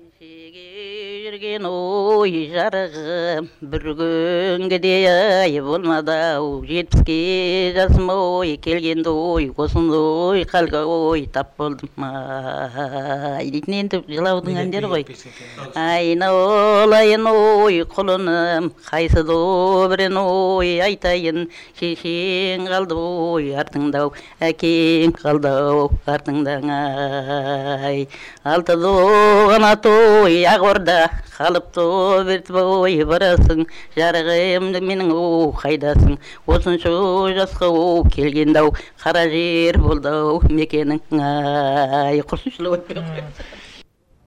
Жүрген ой жарығым бір күнге де ай болмады ау жетпіске жасым ой келгенде ой осындай халға ой тап болдым ай дейтін енді жылаудың әндері ғой айналайын ой құлыным қайсы добырен ой айтайын шешең қалды ой артыңда әкең қалды артыңда ай алты доғана той ақ орда қалыпты бертіп ой барасың жарығымды менің қайдасың осынша жасқа келгенді қара жер болды мекенің ай құрсыншылы